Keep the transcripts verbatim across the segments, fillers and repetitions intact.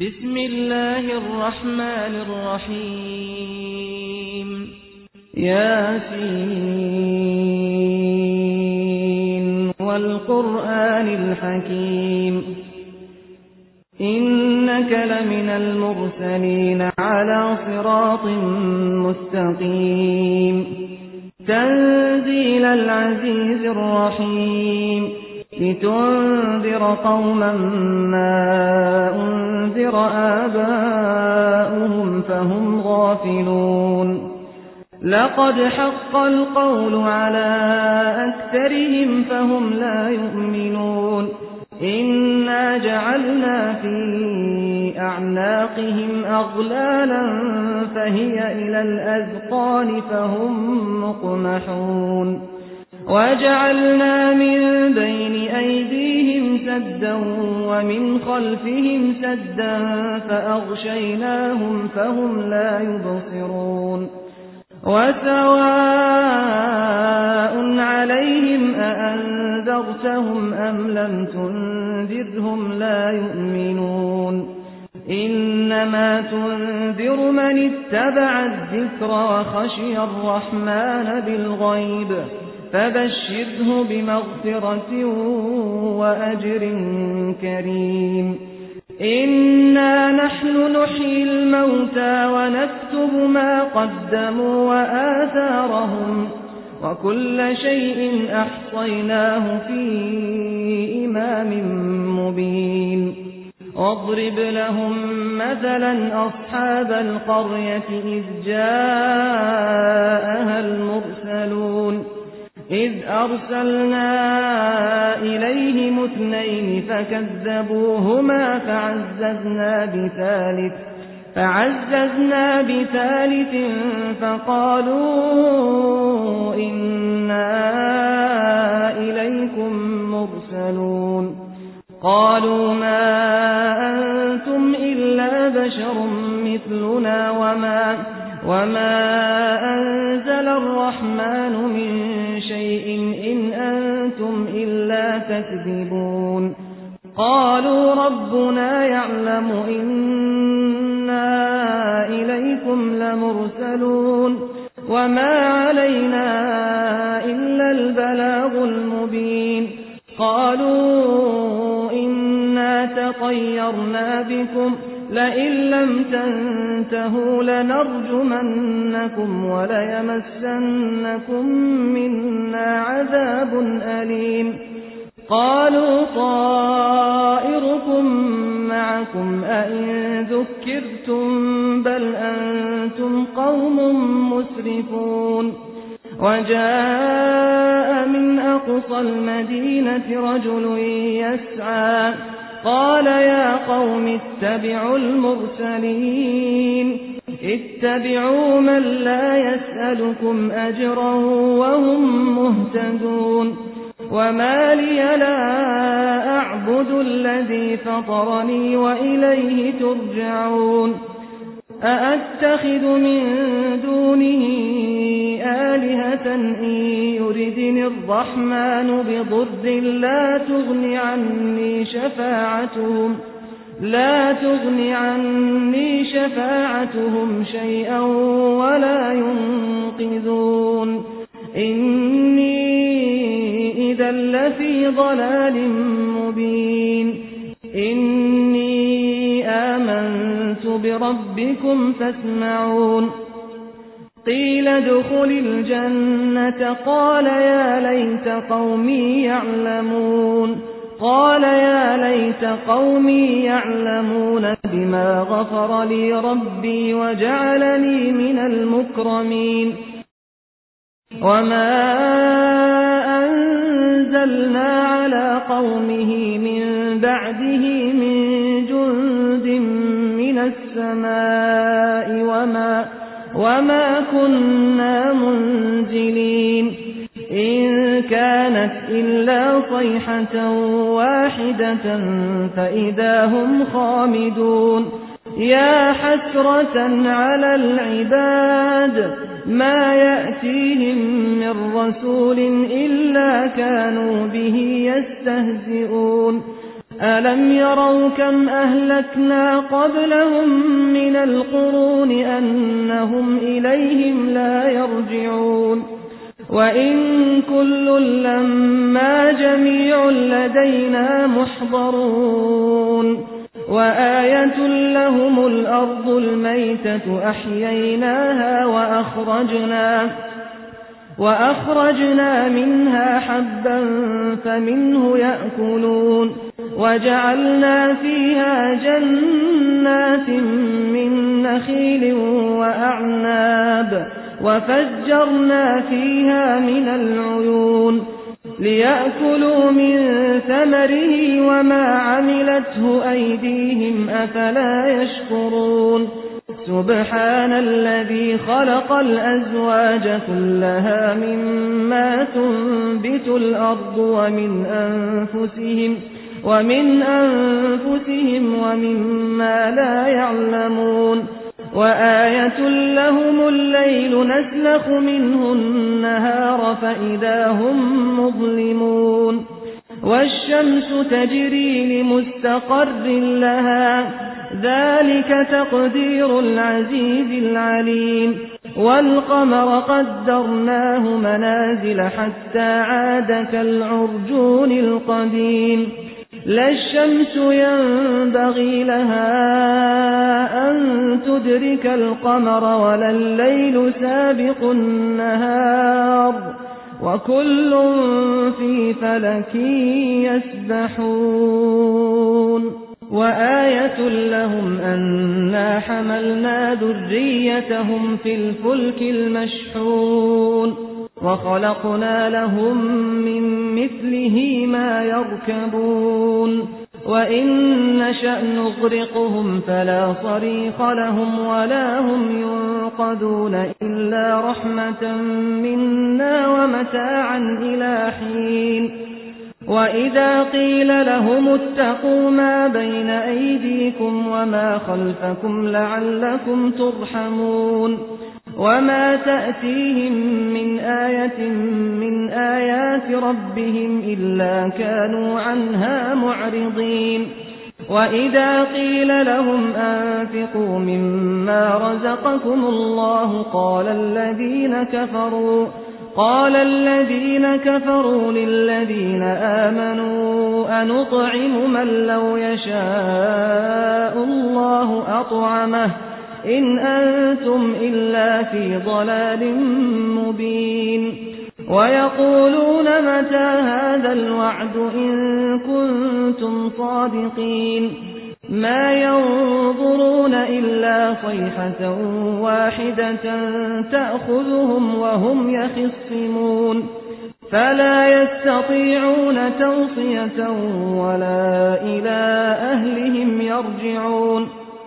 بسم الله الرحمن الرحيم ياسين والقرآن الحكيم إنك لمن المرسلين على صراط مستقيم تنزيل العزيز الرحيم لتنذر قوما ما أنذر آباؤهم فهم غافلون لقد حق القول على أكثرهم فهم لا يؤمنون إنا جعلنا في أعناقهم أغلالا فهي إلى الأذقان فهم مقمحون وجعلنا من بين أيديهم سدا ومن خلفهم سدا فأغشيناهم فهم لا يبصرون وسواء عليهم أأنذرتهم أم لم تنذرهم لا يؤمنون إنما تنذر من اتبع الذكر وخشي الرحمن بالغيب فبشره بمغفرة وأجر كريم إنا نحن نحيي الموتى ونكتب ما قدموا وآثارهم وكل شيء أحصيناه في إمام مبين واضرب لهم مثلا أصحاب القرية إذ جاءها المرسلون إذ أرسلنا إليهم اثنين فكذبوهما فعززنا بثالث فعززنا بثالث فقالوا إنا إليكم مرسلون قالوا ما أنتم إلا بشر مثلنا وما وما أنزل الرحمن من شيء إن أنتم إلا تكذبون قالوا ربنا يعلم إنا إليكم لمرسلون وما علينا إلا البلاغ المبين قالوا إنا تطيرنا بكم لئن لم تنتهوا لنرجمنكم وليمسنكم منا عذاب أليم قالوا طائركم معكم أئن ذكرتم بل أنتم قوم مسرفون وجاء من أقصى المدينة رجل يسعى قال يا قوم اتبعوا المرسلين اتبعوا من لا يسألكم أجرا وهم مهتدون وما لي لا أعبد الذي فطرني وإليه ترجعون أأتخذ من دونه آلهة إن يردني الرحمن بضر لا تغن عني شفاعتهم لا تغن عني شفاعتهم شيئا ولا ينقذون إني إذا لفي ضلال مبين إني آمنت بربكم فاسمعون قيل ادخل الجنة قال يا ليت قومي يعلمون قال يا ليت قومي يعلمون بما غفر لي ربي وجعلني من المكرمين وما أنزلنا على قومه من بعده من جند من السماء وما وما كنا منزلين إن كانت إلا صيحة واحدة فإذا هم خامدون يا حسرة على العباد ما يأتيهم من رسول إلا كانوا به يستهزئون ألم يروا كم أهلكنا قبلهم من القرون أنهم إليهم لا يرجعون وإن كل لما جميع لدينا محضرون وآية لهم الأرض الميتة أحييناها وأخرجنا وأخرجنا منها حبا فمنه يأكلون وجعلنا فيها جنات من نخيل وأعناب وفجرنا فيها من العيون ليأكلوا من ثمره وما عملته أيديهم أفلا يشكرون سبحان الذي خلق الأزواج كلها مما تنبت الأرض ومن أنفسهم ومن أنفسهم ومما لا يعلمون وآية لهم الليل نسلخ منه النهار فإذا هم مظلمون والشمس تجري لمستقر لها ذلك تقدير العزيز العليم والقمر قدرناه منازل حتى عاد كالعرجون القديم لا الشمس ينبغي لها أن تدرك القمر ولا الليل سابق النهار وكل في فلك يسبحون وآية لهم أنا حملنا ذريتهم في الفلك المشحون وخلقنا لهم من مثله ما يركبون وإن نشأ نغرقهم فلا صريخ لهم ولا هم ينقذون إلا رحمة منا ومتاعا إلى حين وإذا قيل لهم اتقوا ما بين أيديكم وما خلفكم لعلكم ترحمون وما تأتيهم من آية من آيات ربهم إلا كانوا عنها معرضين وإذا قيل لهم أنفقوا مما رزقكم الله قال الذين كفروا قال الذين كفروا للذين آمنوا أنطعم من لو يشاء الله أطعمه إن أنتم إلا في ضلال مبين ويقولون متى هذا الوعد إن كنتم صادقين ما ينظرون إلا صيحة واحدة تأخذهم وهم يخصمون فلا يستطيعون توصية ولا إلى أهلهم يرجعون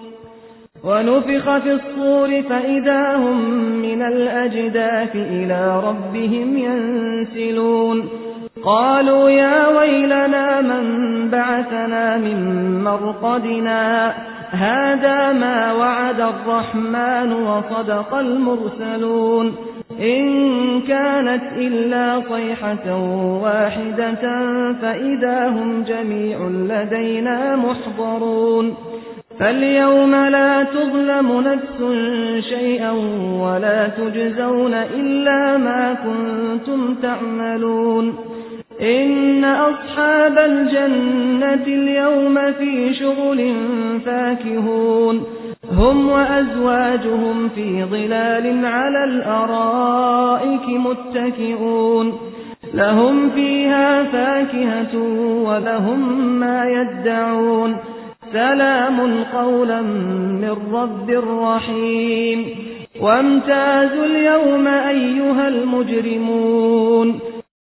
ونفخ في الصور فإذا هم من الأجداث إلى ربهم ينسلون قالوا يا ويلنا من بعثنا من مرقدنا هذا ما وعد الرحمن وصدق المرسلون إن كانت إلا صيحة واحدة فإذا هم جميع لدينا محضرون فاليوم لا تظلم نفس شيئا ولا تجزون إلا ما كنتم تعملون إن أصحاب الجنة اليوم في شغل فاكهون هم وأزواجهم في ظلال على الأرائك متكئون لهم فيها فاكهة ولهم ما يدعون سلام قولا من رب رحيم وامتازوا اليوم أيها المجرمون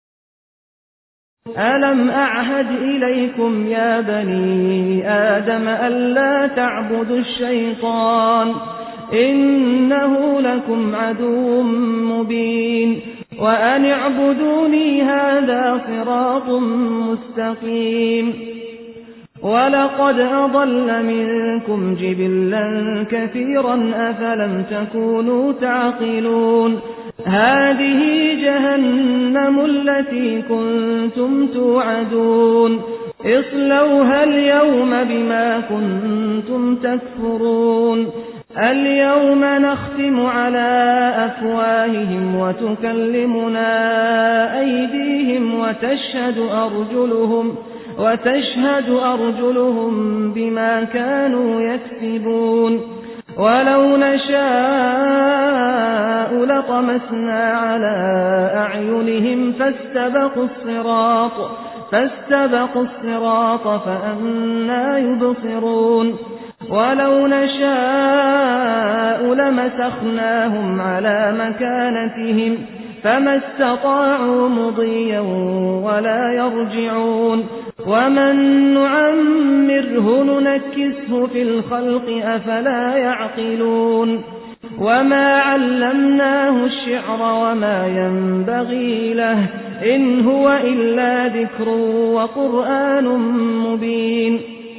ألم أعهد إليكم يا بني آدم ألا تعبدوا الشيطان إنه لكم عدو مبين وأن اعبدوني هذا صراط مستقيم ولقد أضل منكم جبلا كثيرا أفلم تكونوا تعقلون هذه جهنم التي كنتم توعدون اصلوها اليوم بما كنتم تكفرون اليوم نختم على أفواههم وتكلمنا أيديهم وتشهد أرجلهم وتشهد أرجلهم بما كانوا يكسبون ولو نشاء لطمسنا على أعينهم فاستبقوا الصراط فاستبقوا الصراط فأنى يبصرون ولو نشاء لمسخناهم على مكانتهم فما استطاعوا مضيا ولا يرجعون ومن نعمره ننكسه في الخلق أفلا يعقلون وما علمناه الشعر وما ينبغي له إن هو إلا ذكر وقرآن مبين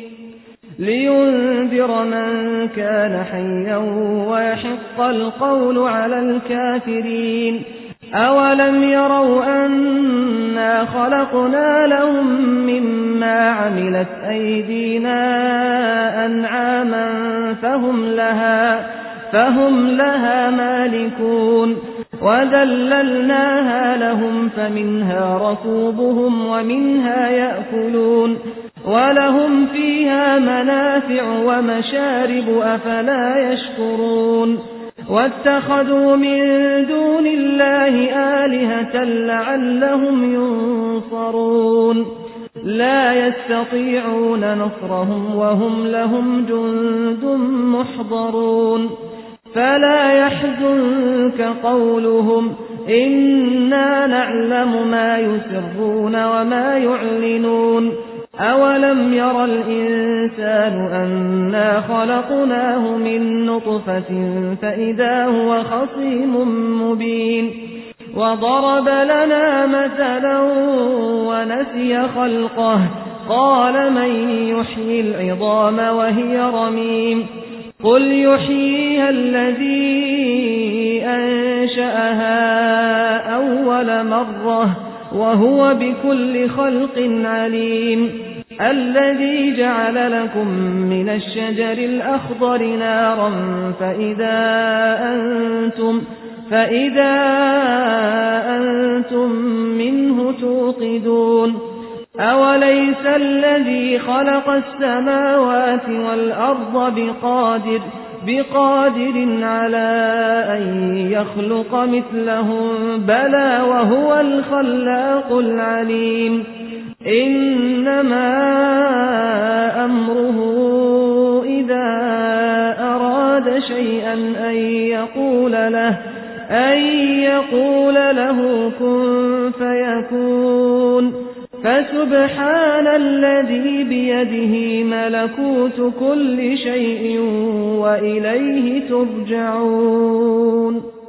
لينذر من كان حيا ويحق القول على الكافرين أولم يروا أنا خلقنا لهم مما عملت أيدينا أنعاما فهم لها فهم لها مالكون وذللناها لهم فمنها ركوبهم ومنها يأكلون ولهم فيها منافع ومشارب أفلا يشكرون واتخذوا من دون الله آلهة لعلهم ينصرون لا يستطيعون نصرهم وهم لهم جند محضرون فلا يحزنك قولهم إنا نعلم ما يسرون وما يعلنون أولم ير الإنسان أنا خلقناه من نطفة فإذا هو خصيم مبين وضرب لنا مثلا ونسي خلقه قال من يحيي العظام وهي رميم قل يحييها الذي أنشأها أول مرة وهو بكل خلق عليم الذي جعل لكم من الشجر الأخضر نارا فإذا أنتم فإذا أنتم منه توقدون أوليس الذي خلق السماوات والأرض بقادر بقادر على أن يخلق مثلهم بلى وهو الخلاق العليم إنما أمره إذا أراد شيئا أن يقول له أن يقول له كن فيكون فسبحان الذي بيده ملكوت كل شيء وإليه ترجعون.